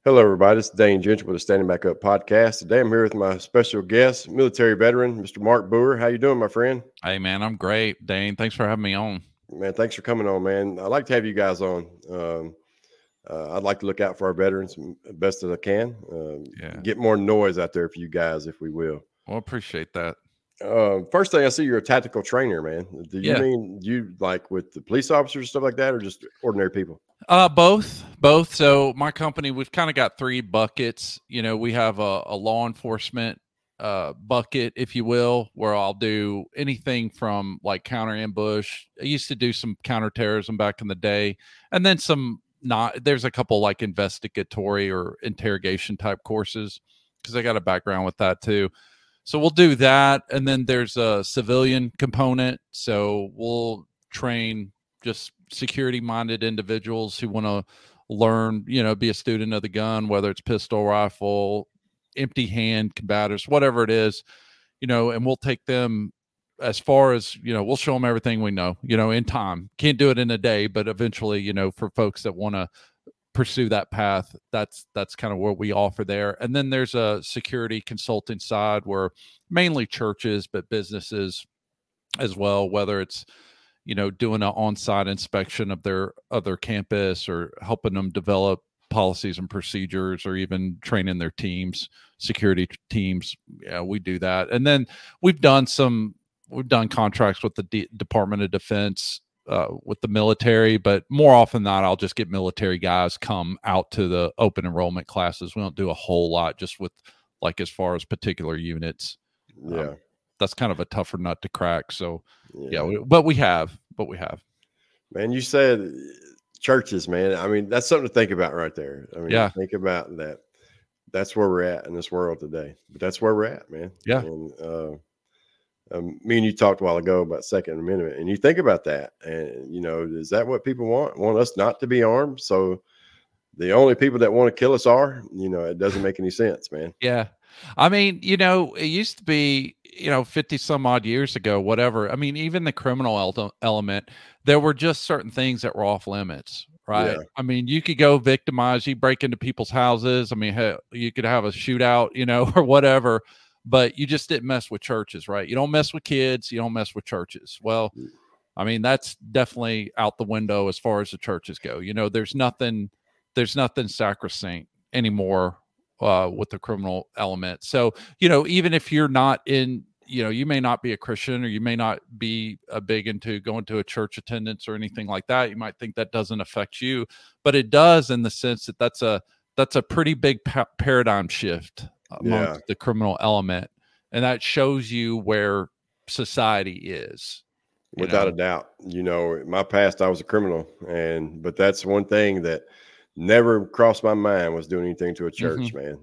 Hello, everybody. This is Dane Ginger with the Standing Back Up podcast. Today, I'm here with my special guest, military veteran, Mr. Mark Boer. How you doing, my friend? Hey, man, I'm great. Dane, thanks for having me on. Man, thanks for coming on, man. I'd like to have you guys on. I'd like to look out for our veterans best as I can. Yeah. Get more noise out there for you guys, if we will. Well, appreciate that. First thing I see, you're a tactical trainer, man. Do you Yeah. mean you like with the police officers and stuff like that, or just ordinary people? Both. So my company, we've kind of got three buckets. We have a law enforcement bucket, if you will, where I'll do anything from like counter ambush. I used to do some counterterrorism back in the day, and then there's a couple like investigatory or interrogation type courses because I got a background with that too. So we'll do that. And then there's a civilian component. So we'll train just security minded individuals who want to learn, be a student of the gun, whether it's pistol, rifle, empty hand combatants, whatever it is, and we'll take them as far as, we'll show them everything we know, in time. Can't do it in a day, but eventually, for folks that want to pursue that path, that's kind of what we offer there. And then there's a security consulting side where mainly churches, but businesses as well, whether it's doing an on-site inspection of their campus or helping them develop policies and procedures, or even training their teams, security teams. Yeah, we do that. And then we've done contracts with the Department of Defense, with the military, but more often than not, I'll just get military guys come out to the open enrollment classes. We don't do a whole lot just with like as far as particular units. Yeah. That's kind of a tougher nut to crack. So but we have. Man, you said churches, man. I mean, that's something to think about right there. I mean, think about that. That's where we're at in this world today. But that's where we're at, man. Yeah. And me and you talked a while ago about Second Amendment, and you think about that, and is that what people want us not to be armed? So the only people that want to kill us are, it doesn't make any sense, man. Yeah. I mean, it used to be, 50 some odd years ago, whatever. I mean, even the criminal element, there were just certain things that were off limits, right? Yeah. I mean, you could go victimize, you break into people's houses. I mean, you could have a shootout, or whatever, but you just didn't mess with churches, right? You don't mess with kids, you don't mess with churches. Well, I mean, that's definitely out the window as far as the churches go. There's nothing sacrosanct anymore with the criminal element. So, even if you're not in, you may not be a Christian, or you may not be big into going to a church attendance or anything like that. You might think that doesn't affect you, but it does, in the sense that that's a pretty big paradigm shift amongst the criminal element. And that shows you where society is. Without a doubt. In my past, I was a criminal, but that's one thing that never crossed my mind, was doing anything to a church, man.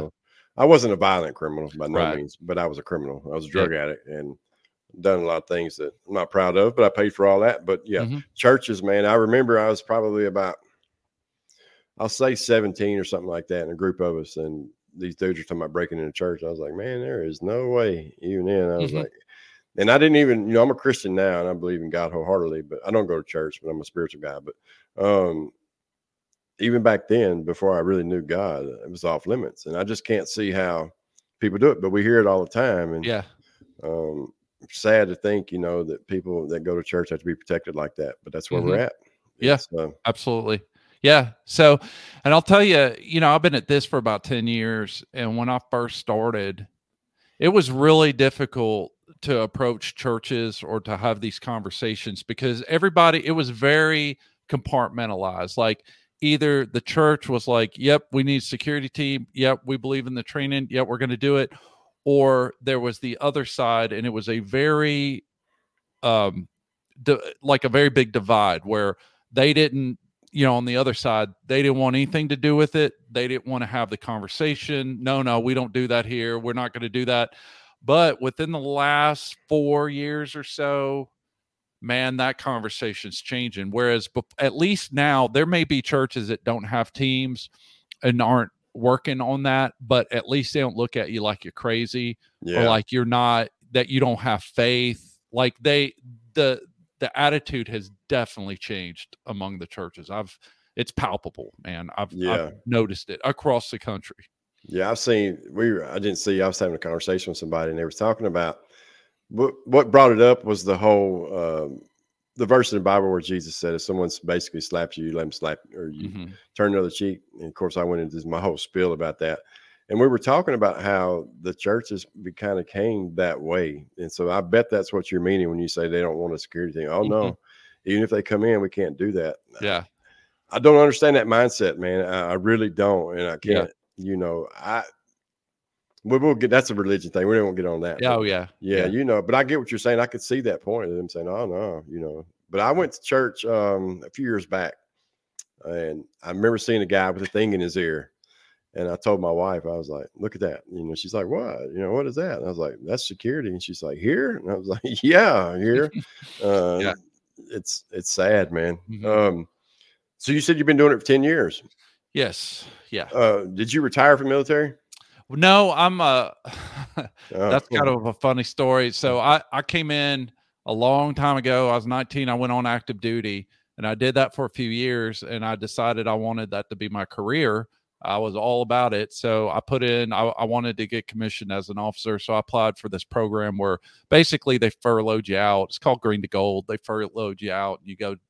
I wasn't a violent criminal by no means, but I was a criminal. I was a drug addict and done a lot of things that I'm not proud of, but I paid for all that. But churches, man, I remember I was probably about, I'll say 17 or something like that, in a group of us, and these dudes are talking about breaking into church. I was like, man, there is no way. Even then, I was like, and I didn't even, I'm a Christian now, and I believe in God wholeheartedly, but I don't go to church, but I'm a spiritual guy. But even back then, before I really knew God, it was off limits, and I just can't see how people do it. But we hear it all the time, and sad to think, that people that go to church have to be protected like that. But that's where we're at. Absolutely. Yeah. So, and I'll tell you, I've been at this for about 10 years, and when I first started, it was really difficult to approach churches or to have these conversations, because it was very compartmentalized. Like, either the church was like, yep, we need a security team. Yep, we believe in the training. Yep, we're going to do it. Or there was the other side, and it was a very, like a very big divide, where they didn't, on the other side, they didn't want anything to do with it. They didn't want to have the conversation. No, we don't do that here. We're not going to do that. But within the last 4 years or so, man, that conversation's changing. Whereas at least now, there may be churches that don't have teams and aren't working on that, but at least they don't look at you like you're crazy, or like you're not, that you don't have faith. Like the attitude has definitely changed among the churches. it's palpable, man. I've noticed it across the country. Yeah, I was having a conversation with somebody, and they were talking about what brought it up was the whole the verse in the Bible where Jesus said, if someone's basically slapped you, let them slap, or you turn the other cheek. And of course, I went into my whole spiel about that. And we were talking about how the churches kind of came that way. And so I bet that's what you're meaning when you say they don't want a security thing. Oh, no. Even if they come in, we can't do that. Yeah. I don't understand that mindset, man. I really don't. And I can't, we'll get, that's a religion thing. We won't get on that. Yeah. Yeah. But I get what you're saying. I could see that point of them saying, oh, no, but I went to church a few years back, and I remember seeing a guy with a thing in his ear. And I told my wife, I was like, look at that. She's like, what? What is that? And I was like, that's security. And she's like, here? And I was like, yeah, here. It's sad, man. So you said you've been doing it for 10 years. Yes. Yeah. Did you retire from the military? No, I'm that's kind of a funny story. So I came in a long time ago. I was 19. I went on active duty, and I did that for a few years, and I decided I wanted that to be my career. I was all about it. So I put in, I wanted to get commissioned as an officer. So I applied for this program where basically they furloughed you out. It's called Green to Gold. They furloughed you out. You go,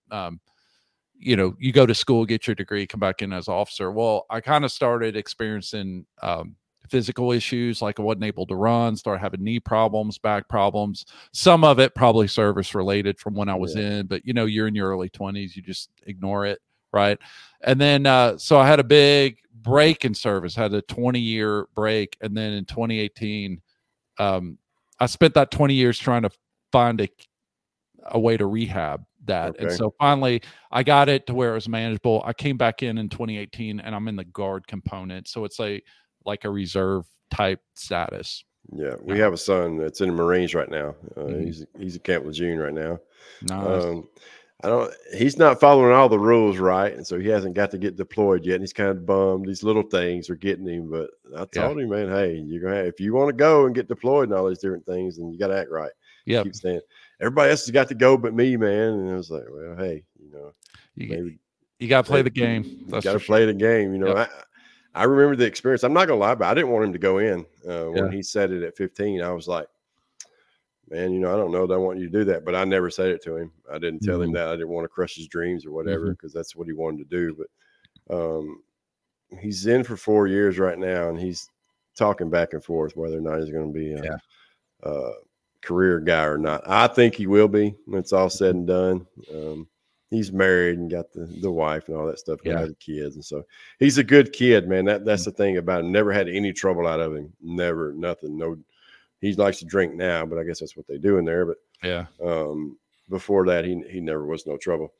you go to school, get your degree, come back in as an officer. Well, I kind of started experiencing physical issues, like I wasn't able to run, started having knee problems, back problems. Some of it probably service related from when I was in, but you're in your early 20s, you just ignore it. Right. And then, so I had a big break in service, had a 20-year break. And then in 2018, I spent that 20 years trying to find a way to rehab that. Okay. And so finally I got it to where it was manageable. I came back in 2018, and I'm in the guard component. So it's like a reserve type status. Yeah. We have a son that's in the Marines right now. He's at Camp Lejeune right now. Nice. He's not following all the rules right, and so he hasn't got to get deployed yet. And he's kind of bummed. These little things are getting him, but I told him, man, hey, you're gonna if you want to go and get deployed and all these different things, then you got to act right. Yeah, keep saying everybody else has got to go but me, man. And I was like, well, hey, you got to play the game. You got to play the game. I remember the experience. I'm not gonna lie, but I didn't want him to go in when he said it at 15. I was like, man, I don't know that I want you to do that, but I never said it to him. I didn't tell him that. I didn't want to crush his dreams or whatever, because that's what he wanted to do. But he's in for 4 years right now, and he's talking back and forth whether or not he's going to be a career guy or not. I think he will be when it's all said and done. He's married and got the wife and all that stuff, got the kids. And so he's a good kid, man. That's the thing about him. Never had any trouble out of him. Never, nothing, no. He likes to drink now, but I guess that's what they do in there. But before that, he never was no trouble.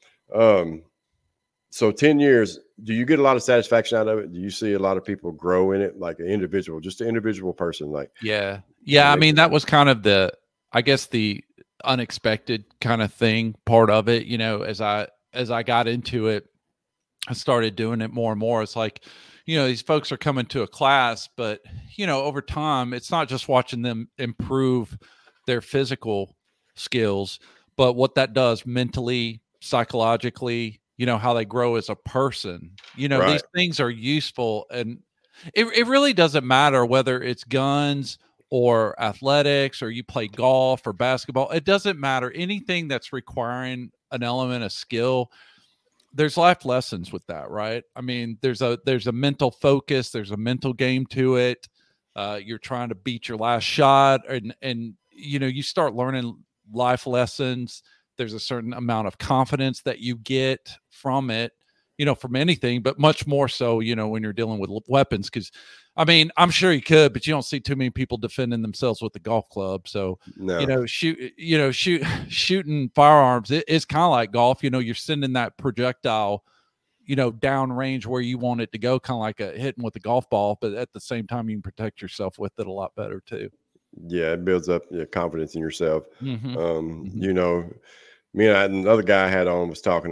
So 10 years, do you get a lot of satisfaction out of it? Do you see a lot of people grow in it, like an individual, just an individual person? Like, yeah. I mean, that was kind of the unexpected kind of thing, part of it. As I got into it, I started doing it more and more. It's like, these folks are coming to a class, but, over time, it's not just watching them improve their physical skills, but what that does mentally, psychologically, how they grow as a person. Right. These things are useful, and it really doesn't matter whether it's guns or athletics or you play golf or basketball. It doesn't matter. Anything that's requiring an element of skill, there's life lessons with that, right? I mean, there's a mental focus, there's a mental game to it. You're trying to beat your last shot, and you start learning life lessons. There's a certain amount of confidence that you get from it, from anything, but much more so, when you're dealing with weapons. Because, I mean, I'm sure you could, but you don't see too many people defending themselves with the golf club. So, no. Shooting firearms, it's kind of like golf. You're sending that projectile, down range where you want it to go, kind of like hitting with a golf ball. But at the same time, you can protect yourself with it a lot better too. Yeah, it builds up your confidence in yourself. Me and another guy I had on was talking about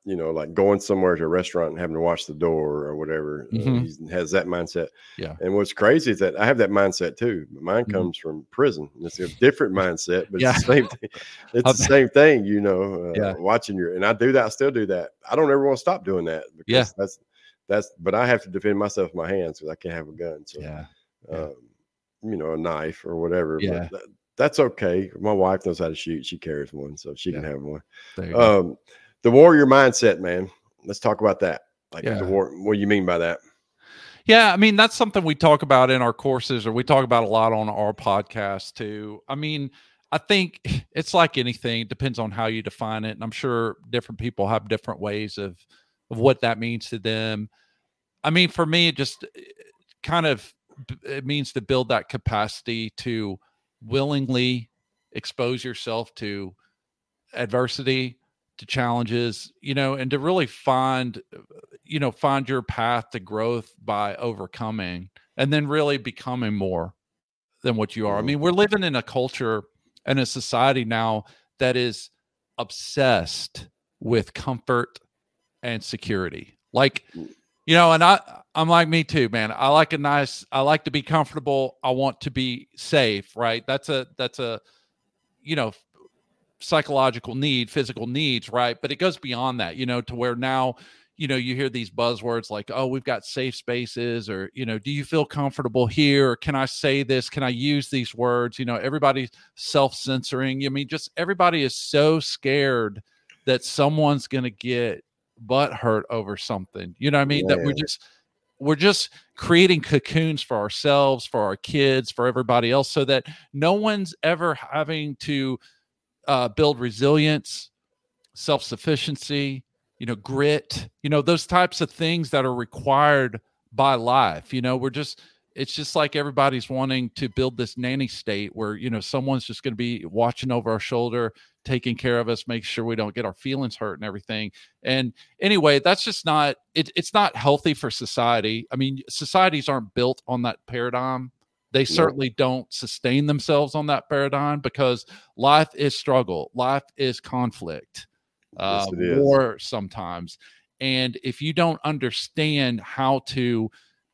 you know, like going somewhere to a restaurant and having to watch the door or whatever. He has that mindset. Yeah. And what's crazy is that I have that mindset too. Mine comes from prison. It's a different mindset, but it's the same thing. It's the same thing, you know, watching and I do that. I still do that. I don't ever want to stop doing that because but I have to defend myself with my hands because I can't have a gun. So, you know, a knife or whatever. Yeah. But that's okay. My wife knows how to shoot. She carries one, so she can have one. The warrior mindset, man. Let's talk about that. Like the war. What do you mean by that? Yeah, I mean, that's something we talk about in our courses, or we talk about a lot on our podcast too. I mean, I think it's like anything. It depends on how you define it. And I'm sure different people have different ways of what that means to them. I mean, for me, it means to build that capacity to willingly expose yourself to adversity, to challenges, you know, and to really find your path to growth by overcoming and then really becoming more than what you are. I mean, we're living in a culture and a society now that is obsessed with comfort and security. Like, you know, and I'm like, me too, man. I like to be comfortable. I want to be safe, right? That's a, you know, psychological need, physical needs, right? But it goes beyond that, you know, to where now, you know, you hear these buzzwords like, oh, we've got safe spaces, or, you know, do you feel comfortable here? Or can I say this? Can I use these words? You know, everybody's self-censoring. I mean, just everybody is so scared that someone's going to get butt hurt over something, you know what I mean? That we're just creating cocoons for ourselves, for our kids, for everybody else, so that no one's ever having to build resilience, self-sufficiency, you know, grit, you know, those types of things that are required by life. You know, it's just like everybody's wanting to build this nanny state where, you know, someone's just going to be watching over our shoulder, taking care of us, make sure we don't get our feelings hurt and everything. And anyway, that's just not, it's not healthy for society. I mean, societies aren't built on that paradigm. They certainly don't sustain themselves on that paradigm, because life is struggle. Life is conflict, war sometimes. And if you don't understand how to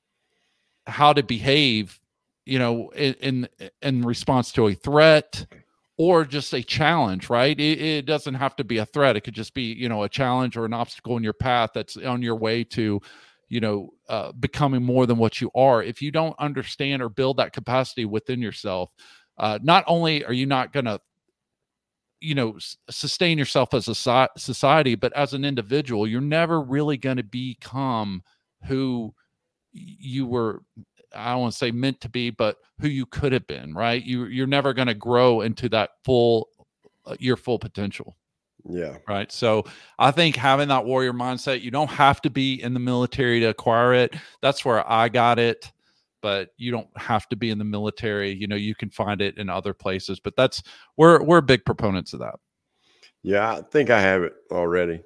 behave, you know, in response to a threat or just a challenge, right? It doesn't have to be a threat. It could just be, you know, a challenge or an obstacle in your path that's on your way to, you know, becoming more than what you are. If you don't understand or build that capacity within yourself, not only are you not going to, you know, sustain yourself as a society, but as an individual, you're never really going to become who you were, I don't want to say meant to be, but who you could have been, right? You're never going to grow into that your full potential. Yeah. Right. So I think having that warrior mindset, you don't have to be in the military to acquire it. That's where I got it, but you don't have to be in the military. You know, you can find it in other places, but we're big proponents of that. Yeah. I think I have it already.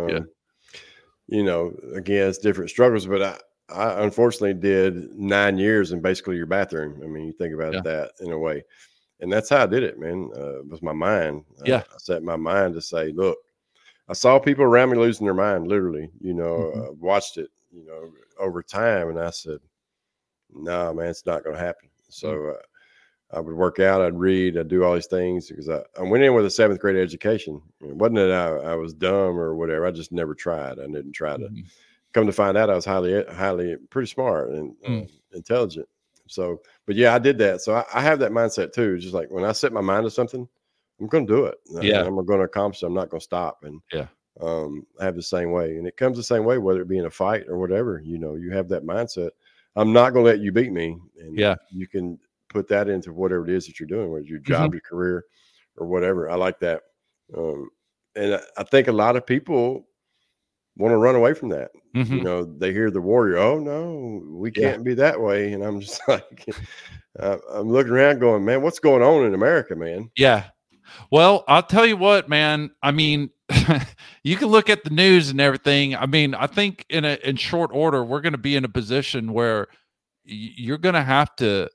You know, again, it's different struggles, but I unfortunately did 9 years in basically your bathroom. I mean, you think about that in a way. And that's how I did it, man. With my mind. I set my mind to say, look, I saw people around me losing their mind, literally, you know, watched it, you know, over time. And I said, no, man, it's not going to happen. So I would work out, I'd read, I'd do all these things because I went in with a 7th grade education. It wasn't that I was dumb or whatever. I just never tried. I didn't try to. Come to find out, I was highly pretty smart and intelligent. So, but yeah, I did that. So I have that mindset too. Just like when I set my mind to something, I'm going to do it. Yeah. I'm going to accomplish it. I'm not going to stop. And I have the same way. And it comes the same way, whether it be in a fight or whatever, you know, you have that mindset. I'm not going to let you beat me. And you can put that into whatever it is that you're doing, whether it's your job, your career, or whatever. I like that. And I think a lot of people want to run away from that. You know, they hear the warrior. Oh no, we can't be that way. And I'm just like, I'm looking around going, man, what's going on in America, man? Yeah. Well, I'll tell you what, man. I mean, you can look at the news and everything. I mean, I think in short order, we're going to be in a position where you're going to have to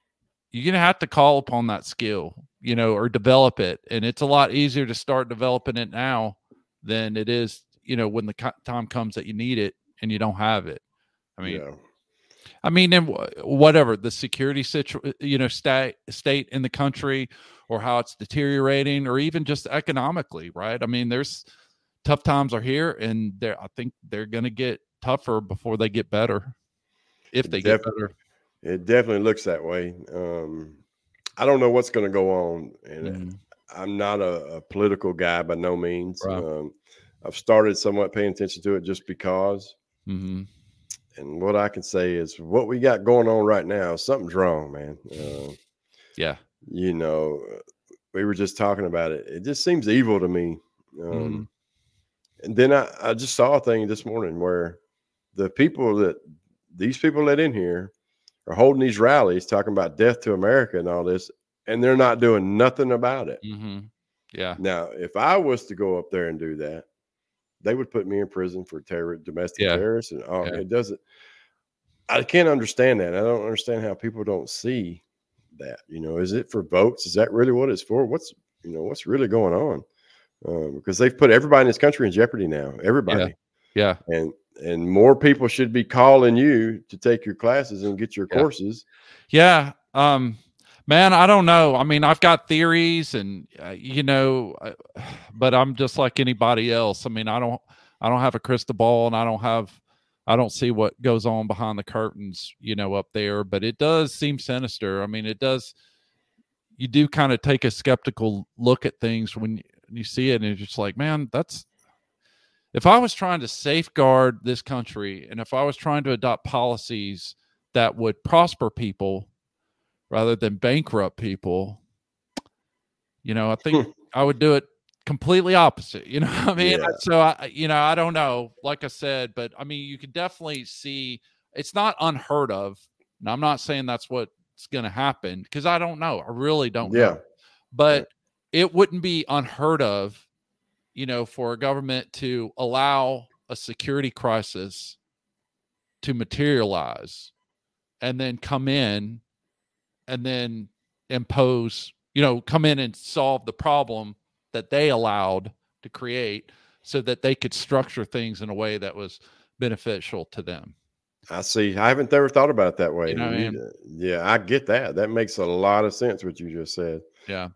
call upon that skill, you know, or develop it. And it's a lot easier to start developing it now than it is, when the time comes that you need it and you don't have it. I mean, yeah. and whatever the security state in the country, or how it's deteriorating, or even just economically, right? I mean, there's tough times are here, and I think they're going to get tougher before they get better, if they get better. It definitely looks that way. I don't know what's going to go on, and I'm not a political guy by no means. Right. I've started somewhat paying attention to it just because. Mm-hmm. And what I can say is what we got going on right now, something's wrong, man. Yeah. We were just talking about it. It just seems evil to me. And then I just saw a thing this morning where these people let in here are holding these rallies talking about death to America and all this, and they're not doing nothing about it. Mm-hmm. Yeah. Now, if I was to go up there and do that, they would put me in prison for domestic terrorists, and it doesn't. I can't understand that. I don't understand how people don't see that. Is it for votes? Is that really what it's for? What's really going on? Because they've put everybody in this country in jeopardy now. Everybody. Yeah. And more people should be calling you to take your classes and get your courses. Yeah. Man, I don't know. I mean, I've got theories, and but I'm just like anybody else. I mean, I don't have a crystal ball, and I don't see what goes on behind the curtains, up there, but it does seem sinister. I mean, you do kind of take a skeptical look at things when you see it, and it's just like, man, if I was trying to safeguard this country, and if I was trying to adopt policies that would prosper people rather than bankrupt people, I think I would do it completely opposite. You know what I mean? Yeah. So I don't know, like I said, but I mean, you can definitely see it's not unheard of. And I'm not saying that's what's going to happen, because I don't know. I really don't know. But it wouldn't be unheard of, for a government to allow a security crisis to materialize and then come in and then impose, come in and solve the problem that they allowed to create, so that they could structure things in a way that was beneficial to them. I see. I haven't ever thought about it that way. Yeah, I get that. That makes a lot of sense, what you just said. Yeah.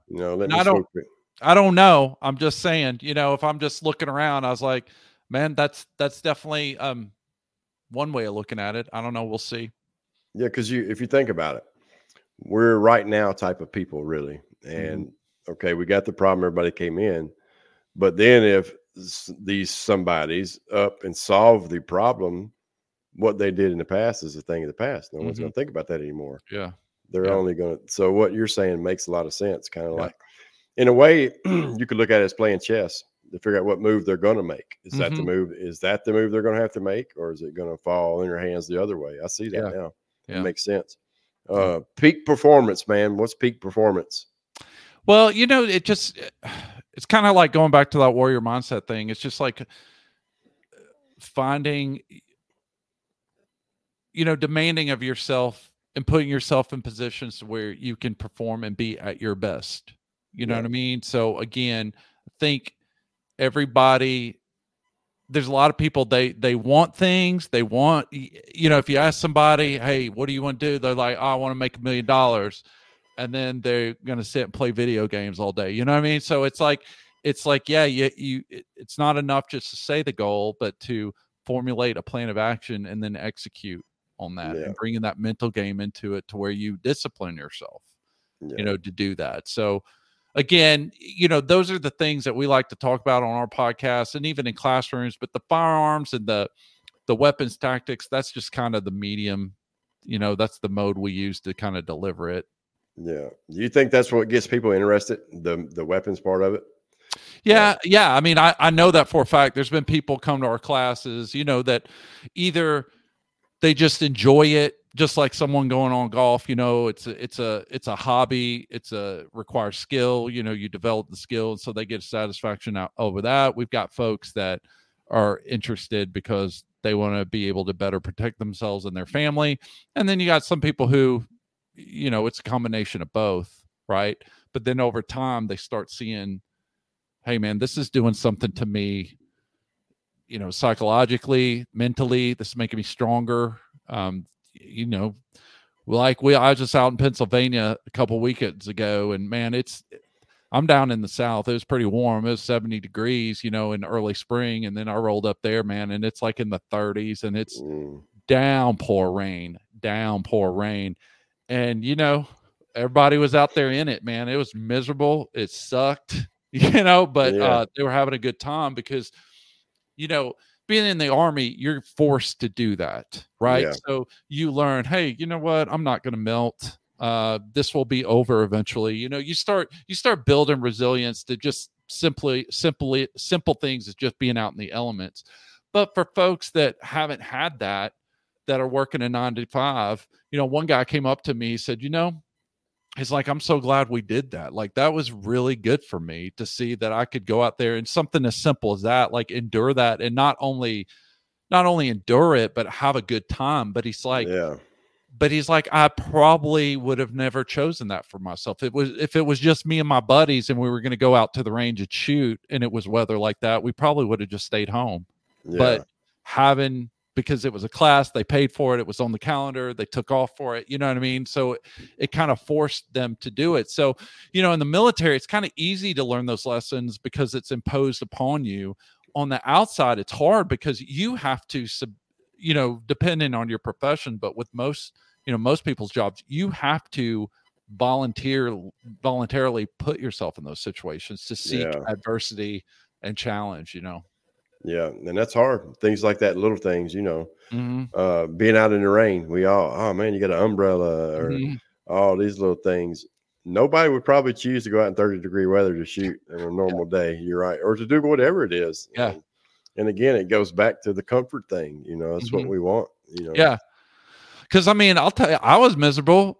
I don't know. I'm just saying, if I'm just looking around, I was like, man, that's definitely one way of looking at it. I don't know. We'll see. Yeah, because if you think about it, we're right now type of people, really. And okay, we got the problem. Everybody came in, but then if somebody's up and solve the problem, what they did in the past is a thing of the past. No one's going to think about that anymore. Yeah, they're only going to. So what you're saying makes a lot of sense. Kind of like, in a way, you could look at it as playing chess to figure out what move they're going to make. Is that the move? Is that the move they're going to have to make, or is it going to fall in your hands the other way? I see that now. It makes sense. Peak performance, man. What's peak performance? Well, it's kind of like going back to that warrior mindset thing. It's just like finding, demanding of yourself and putting yourself in positions where you can perform and be at your best. You know what I mean? So again, I think everybody, there's a lot of people, they want things. They want, if you ask somebody, hey, what do you want to do? They're like, oh, I want to make $1 million. And then they're going to sit and play video games all day. You know what I mean? So it's like, yeah, it's not enough just to say the goal, but to formulate a plan of action and then execute on that, and bringing that mental game into it to where you discipline yourself, to do that. So again, those are the things that we like to talk about on our podcast and even in classrooms, but the firearms and the weapons tactics, that's just kind of the medium, that's the mode we use to kind of deliver it. Yeah. You think that's what gets people interested, the weapons part of it? Yeah. I mean, I know that for a fact. There's been people come to our classes, that either they just enjoy it, just like someone going on golf. It's a hobby. Requires skill. You develop the skill, and so they get satisfaction out over that. We've got folks that are interested because they want to be able to better protect themselves and their family, and then you got some people who, it's a combination of both, right? But then over time, they start seeing, hey, man, this is doing something to me psychologically, mentally, this is making me stronger. I was just out in Pennsylvania a couple weekends ago, and man, I'm down in the South. It was pretty warm. It was 70 degrees, in early spring. And then I rolled up there, man, and it's like in the 30s, and it's downpour rain. And, everybody was out there in it, man. It was miserable. It sucked, but they were having a good time because, being in the Army, you're forced to do that, right? Yeah. So you learn, hey, you know what? I'm not going to melt. This will be over eventually. You start building resilience to just simple things as just being out in the elements. But for folks that haven't had that are working a 9 to 5, one guy came up to me, he said, he's like, I'm so glad we did that. Like, that was really good for me to see that I could go out there and something as simple as that, like endure that, and not only endure it, but have a good time. But he's like, I probably would have never chosen that for myself. If it was just me and my buddies and we were going to go out to the range and shoot and it was weather like that, we probably would have just stayed home. Yeah. But because it was a class, they paid for it. It was on the calendar. They took off for it. You know what I mean? So it kind of forced them to do it. So, in the military, it's kind of easy to learn those lessons because it's imposed upon you. On the outside, it's hard because you have to, depending on your profession, but with most people's jobs, you have to voluntarily put yourself in those situations to seek adversity and challenge, Yeah, and that's hard. Things like that, little things, being out in the rain. We all, oh man, you got an umbrella or all these little things. Nobody would probably choose to go out in 30-degree weather to shoot on a normal day. You're right, or to do whatever it is. Yeah, and again, it goes back to the comfort thing. That's what we want. Yeah, because I'll tell you, I was miserable.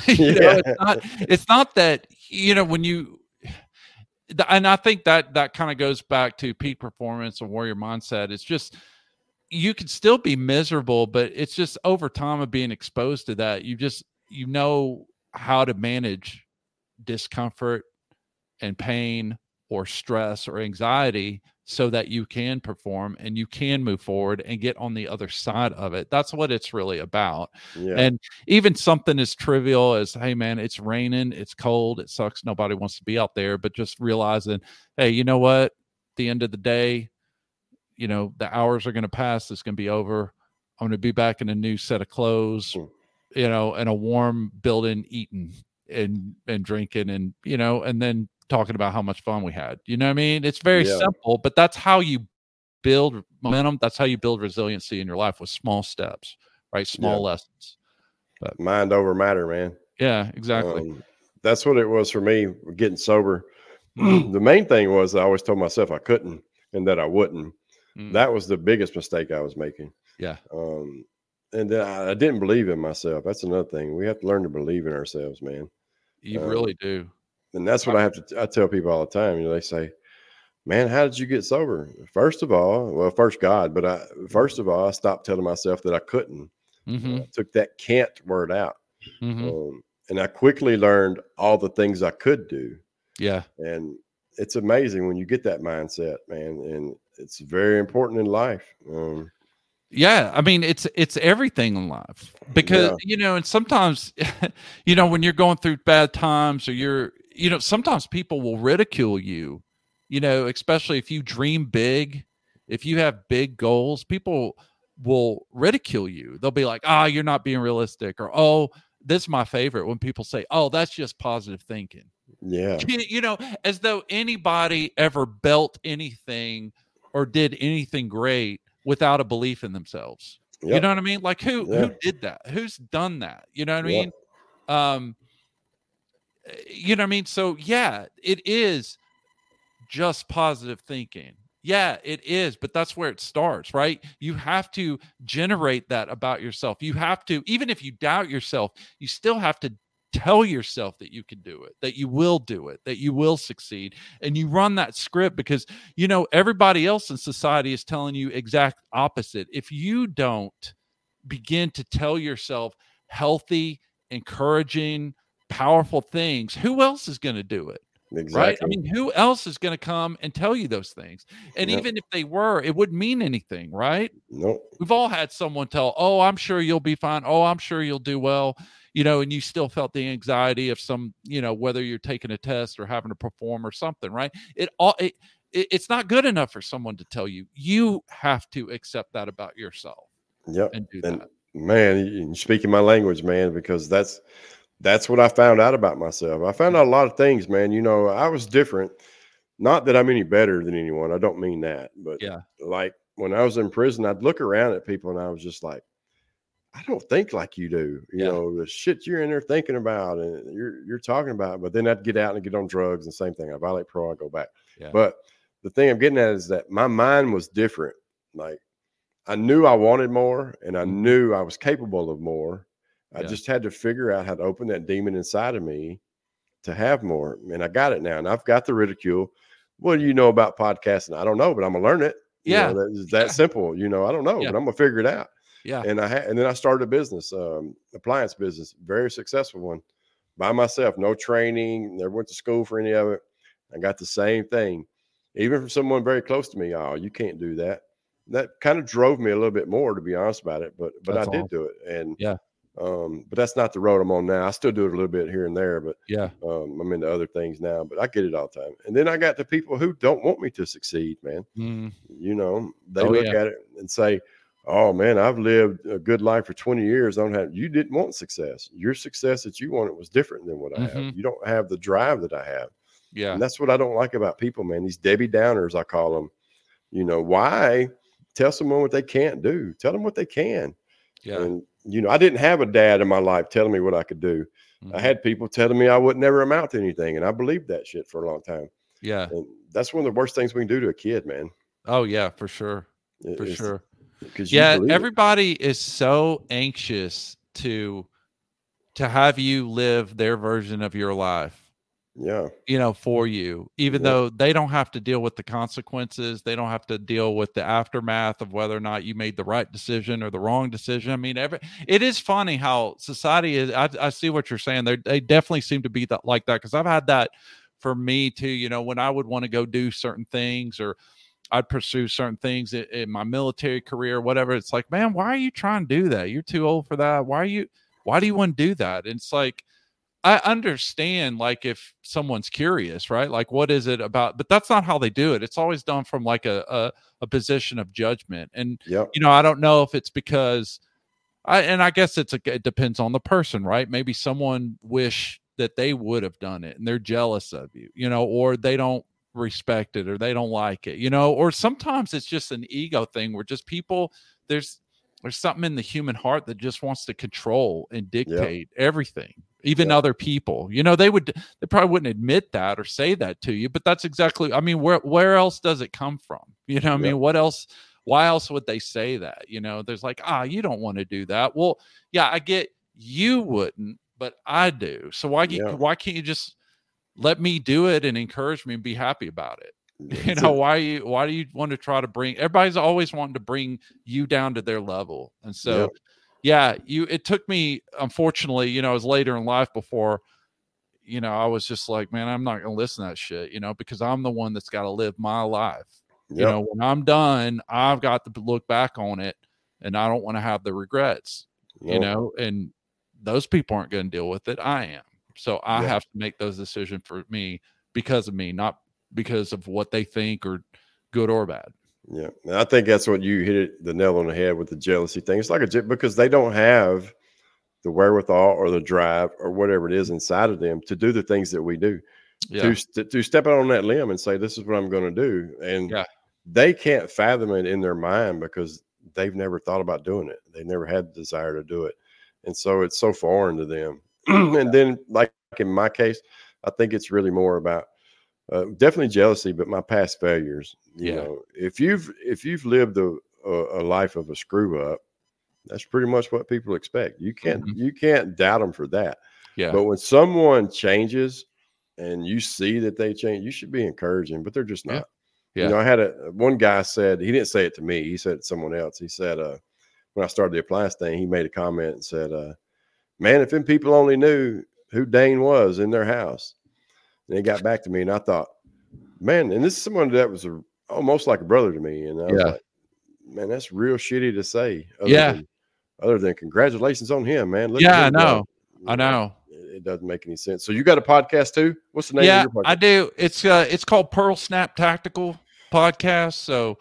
It's not that when you. And I think that kind of goes back to peak performance and warrior mindset. It's just, you can still be miserable, but it's just over time of being exposed to that, you know how to manage discomfort and pain or stress or anxiety so that you can perform and you can move forward and get on the other side of it. That's what it's really about. Yeah. And even something as trivial as, hey man, it's raining, it's cold, it sucks, nobody wants to be out there, but just realizing, hey, you know what? At the end of the day, the hours are going to pass, it's going to be over. I'm going to be back in a new set of clothes, in a warm building, eating and drinking and, and then talking about how much fun we had. You know what I mean? It's very simple, but that's how you build momentum. That's how you build resiliency in your life, with small steps, right? Small lessons. But mind over matter, man. Yeah, exactly. That's what it was for me getting sober. The main thing was I always told myself I couldn't and that I wouldn't. That was the biggest mistake I was making. Yeah. And then I didn't believe in myself. That's another thing. We have to learn to believe in ourselves, man. You really do. And that's what I tell people all the time. They say, man, how did you get sober? First God, but I stopped telling myself that I couldn't. I took that can't word out. And I quickly learned all the things I could do. Yeah. And it's amazing when you get that mindset, man. And it's very important in life. Yeah, I mean, it's everything in life because, and sometimes, when you're going through bad times or sometimes people will ridicule you, especially if you dream big, if you have big goals, people will ridicule you. They'll be like, you're not being realistic, or, this is my favorite when people say, that's just positive thinking. Yeah. As though anybody ever built anything or did anything great without a belief in themselves. Yep. You know what I mean? Like who did that? Who's done that? You know what I mean? You know what I mean? So yeah, it is just positive thinking. Yeah, it is, but that's where it starts, right? You have to generate that about yourself. You have to, even if you doubt yourself, you still have to tell yourself that you can do it, that you will do it, that you will succeed. And you run that script because, everybody else in society is telling you exact opposite. If you don't begin to tell yourself healthy, encouraging, powerful things, who else is going to do it? Exactly. Right? I mean, who else is going to come and tell you those things? And even if they were, it wouldn't mean anything, right? Nope. We've all had someone tell, "Oh, I'm sure you'll be fine. Oh, I'm sure you'll do well." And you still felt the anxiety of some, whether you're taking a test or having to perform or something, right? It's not good enough for someone to tell you. You have to accept that about yourself. Yep. And do And that. man, you're speaking my language, man, because that's what I found out about myself. I found out a lot of things, man. I was different. Not that I'm any better than anyone. I don't mean that, but Yeah. like when I was in prison, I'd look around at people and I was just like, I don't think like you do. The shit you're in there thinking about and you're talking about. But then I'd get out and get on drugs and same thing. I violate parole, I go back. Yeah. But the thing I'm getting at is that my mind was different. Like I knew I wanted more and I knew I was capable of more. I just had to figure out how to open that demon inside of me to have more. And I got it now. And I've got the ridicule. What do you know about podcasting? I don't know, but I'm gonna learn it. That's that simple. I don't know, but I'm gonna figure it out. Yeah. And then I started a business, appliance business, very successful one by myself, no training, never went to school for any of it. I got the same thing, even from someone very close to me. Oh, you can't do that. That kind of drove me a little bit more, to be honest about it, but That's I did awesome. do it. And but that's not the road I'm on now. I still do it a little bit here and there, but I'm into other things now, but I get it all the time. And then I got the people who don't want me to succeed, man. They look at it and say, oh man, I've lived a good life for 20 years. You didn't want success. Your success that you wanted was different than what I have. You don't have the drive that I have. Yeah. And that's what I don't like about people, man. These Debbie Downers, I call them. Why tell someone what they can't do? Tell them what they can. Yeah. And, I didn't have a dad in my life telling me what I could do. I had people telling me I would never amount to anything. And I believed that shit for a long time. Yeah. And that's one of the worst things we can do to a kid, man. Oh yeah, for sure. For sure. Because everybody is so anxious to have you live their version of your life. Yeah. For you, even though they don't have to deal with the consequences. They don't have to deal with the aftermath of whether or not you made the right decision or the wrong decision. I mean, it is funny how society is. I see what you're saying. They definitely seem to be like that. Cause I've had that for me too, when I would want to go do certain things or I'd pursue certain things in my military career, whatever. It's like, man, why are you trying to do that? You're too old for that. Why do you want to do that? And it's like, I understand, like, if someone's curious, right? Like, what is it about? But that's not how they do it. It's always done from like a position of judgment. And, I don't know if it's because I guess it depends on the person, right? Maybe someone wish that they would have done it and they're jealous of you, or they don't respect it or they don't like it, or sometimes it's just an ego thing where just people, there's something in the human heart that just wants to control and dictate everything. Even other people, they probably wouldn't admit that or say that to you, but that's exactly, I mean, where else does it come from? I mean, what else, why else would they say that? There's like, you don't want to do that. Well, yeah, I get you wouldn't, but I do. So why can't you just let me do it and encourage me and be happy about it? Why do you want to try to bring, everybody's always wanting to bring you down to their level. And so, it took me, unfortunately, it was later in life before, I was just like, man, I'm not going to listen to that shit, because I'm the one that's got to live my life. When I'm done, I've got to look back on it and I don't want to have the regrets, and those people aren't going to deal with it. I am. So I have to make those decisions for me because of me, not because of what they think or good or bad. Yeah, and I think that's what you hit the nail on the head with the jealousy thing. It's like because they don't have the wherewithal or the drive or whatever it is inside of them to do the things that we do. To step out on that limb and say, this is what I'm going to do. And they can't fathom it in their mind because they've never thought about doing it. They never had the desire to do it. And so it's so foreign to them. And then like in my case, I think it's really more about definitely jealousy, but my past failures. You know, if you've lived a life of a screw up, that's pretty much what people expect. You can't doubt them for that. Yeah. But when someone changes and you see that they change, you should be encouraging, but they're just not. Yeah. I had one guy said, he didn't say it to me. He said it to someone else. He said, when I started the appliance thing, he made a comment and said, man, if them people only knew who Dane was in their house. And it got back to me, and I thought, man, and this is someone that was almost like a brother to me. And I was like, man, that's real shitty to say. Other than congratulations on him, man. Look at him go. I know. It doesn't make any sense. So you got a podcast too? What's the name of your podcast? I do. It's called Pearl Snap Tactical Podcast. So,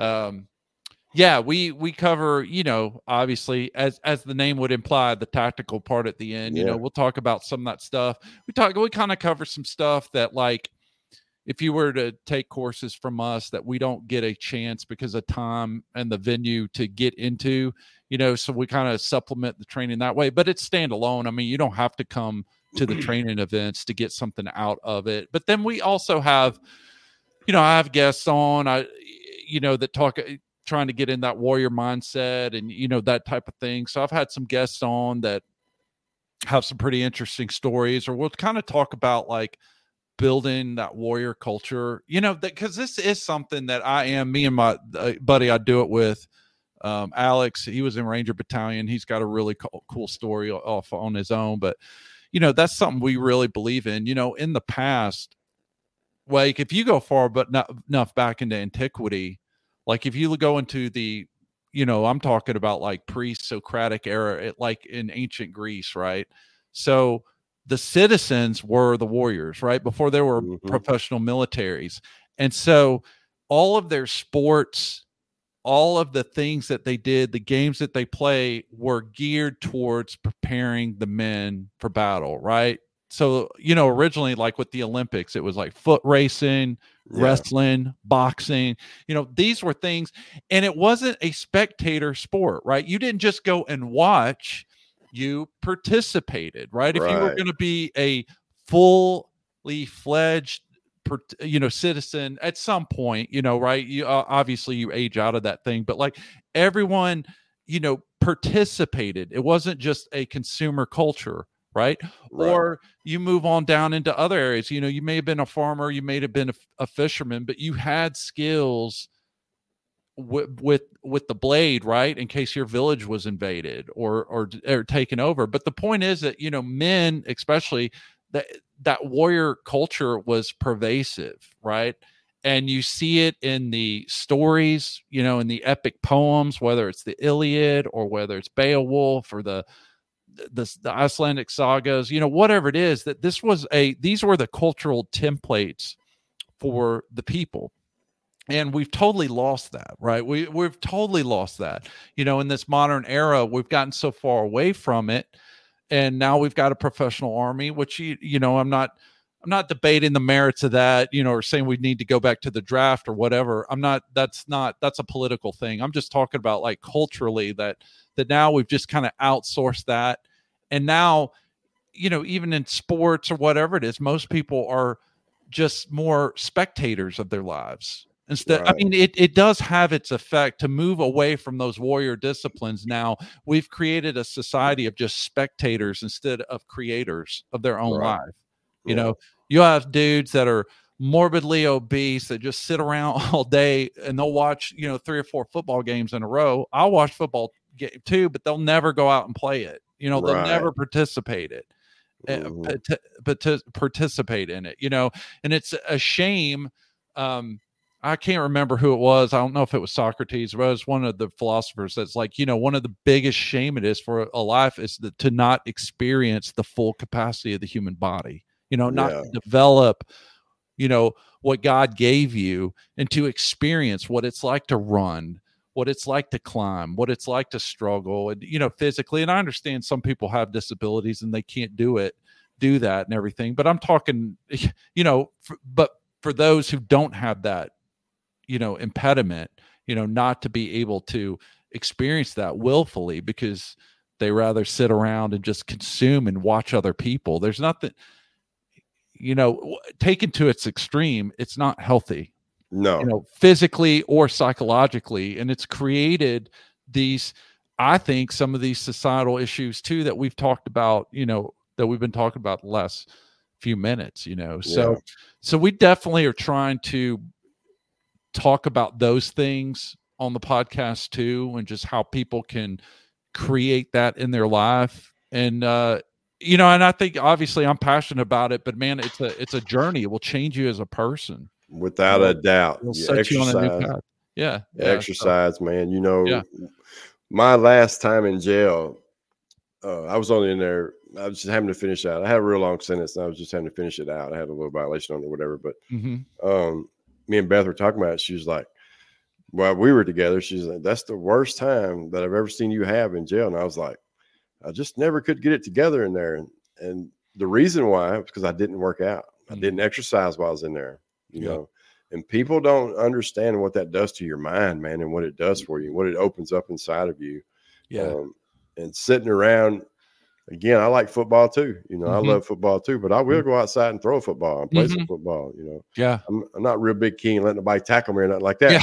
we cover, obviously as the name would imply, the tactical part at the end. We'll talk about some of that stuff. We kind of cover some stuff that, like, if you were to take courses from us that we don't get a chance because of time and the venue to get into, so we kind of supplement the training that way, but it's standalone. I mean, you don't have to come to the training events to get something out of it. But then we also have, I have guests on, that talk, trying to get in that warrior mindset and, that type of thing. So I've had some guests on that have some pretty interesting stories, or we'll kind of talk about like building that warrior culture, because this is something that me and my buddy I do it with, Alex. He was in Ranger Battalion. He's got a really cool story off on his own, but that's something we really believe in. In the past, like if you go far but not enough back into antiquity, like if you go into the, I'm talking about like pre-Socratic era, like in ancient Greece, right? So the citizens were the warriors, right? Before there were professional militaries. And so all of their sports, all of the things that they did, the games that they play were geared towards preparing the men for battle, right? So, originally, like with the Olympics, it was like foot racing, wrestling, boxing, these were things, and it wasn't a spectator sport, right? You didn't just go and watch, you participated, right? If you were going to be a fully fledged citizen at some point, right? You obviously you age out of that thing, but like everyone, participated. It wasn't just a consumer culture, right? Or you move on down into other areas. You may have been a farmer, you may have been a fisherman, but you had skills with the blade, right? In case your village was invaded or taken over. But the point is that, men, especially, that warrior culture was pervasive, right? And you see it in the stories, in the epic poems, whether it's the Iliad or whether it's Beowulf or the Icelandic sagas, whatever it is, that these were the cultural templates for the people. And we've totally lost that, right? We've totally lost that. In this modern era, we've gotten so far away from it. And now we've got a professional army, which, I'm not debating the merits of that, or saying we need to go back to the draft or whatever. That's a political thing. I'm just talking about like culturally that now we've just kind of outsourced that. And now, even in sports or whatever it is, most people are just more spectators of their lives. Instead, I mean, it does have its effect to move away from those warrior disciplines. Now we've created a society of just spectators instead of creators of their own life. You have dudes that are morbidly obese that just sit around all day and they'll watch, 3 or 4 football games in a row. I'll watch football too, but they'll never go out and play it. They'll never participate participate in it, and it's a shame. I can't remember who it was. I don't know if it was Socrates, but it was one of the philosophers that's like, one of the biggest shame it is for a life is to not experience the full capacity of the human body, not develop, what God gave you and to experience what it's like to run, what it's like to climb, what it's like to struggle and, physically. And I understand some people have disabilities and they can't do that and everything, but I'm talking, but for those who don't have that, impediment, not to be able to experience that willfully because they rather sit around and just consume and watch other people. There's nothing, taken to its extreme, it's not healthy. No, physically or psychologically. And it's created I think some of these societal issues too, that we've talked about, that we've been talking about the last few minutes, so we definitely are trying to talk about those things on the podcast too, and just how people can create that in their life. And you know, and I think obviously I'm passionate about it, but man, it's a journey. It will change you as a person. Without a doubt. It'll set you on a new path. Yeah. Exercise, so, man. You know, yeah. my last time in jail, I was only in there. I was just having to finish out. I had a real long sentence, and I was just having to finish it out. I had a little violation on it or whatever. But me and Beth were talking about it. She was like, while we were together, she's like, that's the worst time that I've ever seen you have in jail. And I was like, I just never could get it together in there. And the reason why was because I didn't work out. I didn't exercise while I was in there, you know. And people don't understand what that does to your mind, man, and what it does for you, what it opens up inside of you. Yeah. And sitting around, again, I like football too. You know, I love football too, but I will go outside and throw a football and play some football, you know. Yeah. I'm not real big keen letting nobody tackle me or nothing like that.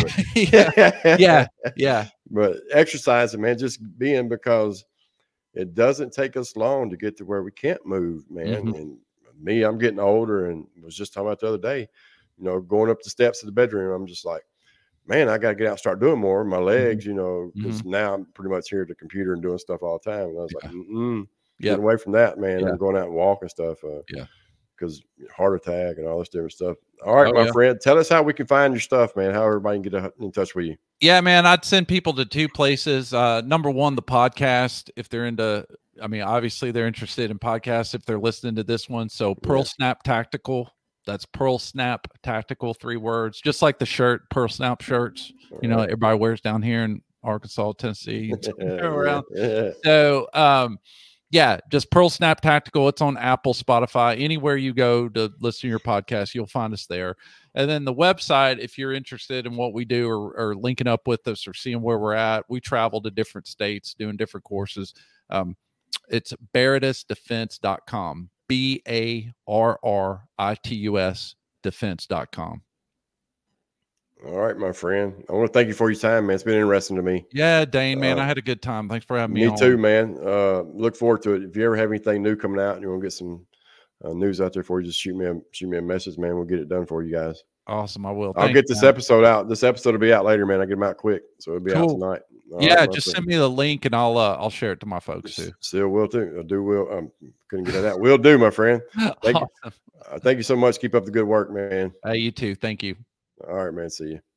But, but exercising, man, just being, because it doesn't take us long to get to where we can't move, man. And me, I'm getting older, and was just talking about the other day, you know, going up the steps of the bedroom. I'm just like, man, I got to get out and start doing more. My legs, you know, because now I'm pretty much here at the computer and doing stuff all the time. And I was like, get away from that, man. I'm going out and walk and stuff. Because heart attack and all this different stuff. All right, my friend, tell us how we can find your stuff, man. How everybody can get in touch with you. Yeah, man, I'd send people to two places. Number one, the podcast, if they're into, I mean, obviously they're interested in podcasts if they're listening to this one. So Pearl Snap Tactical. That's Pearl Snap Tactical, 3 words, just like the shirt, Pearl Snap shirts. You know, everybody wears down here in Arkansas, Tennessee, around. So, yeah, just Pearl Snap Tactical. It's on Apple, Spotify, anywhere you go to listen to your podcast, you'll find us there. And then the website, if you're interested in what we do, or linking up with us or seeing where we're at, we travel to different states doing different courses. It's barritusdefense.com. BARRITUS defense.com. All right, my friend. I want to thank you for your time, man. It's been interesting to me. Yeah, Dane, man, I had a good time. Thanks for having me on. Me too, man. Look forward to it. If you ever have anything new coming out and you want to get some news out there for you, just shoot me a message, man. We'll get it done for you guys. Awesome. I will. I'll get this episode out. This episode will be out later, man. I get them out quick, so it'll be out tonight. All right, just send me the link and I'll share it to my folks too. Still will too. Couldn't get that out. Will do, my friend. Thank you. Thank you so much. Keep up the good work, man. You too. Thank you. All right, man. See you.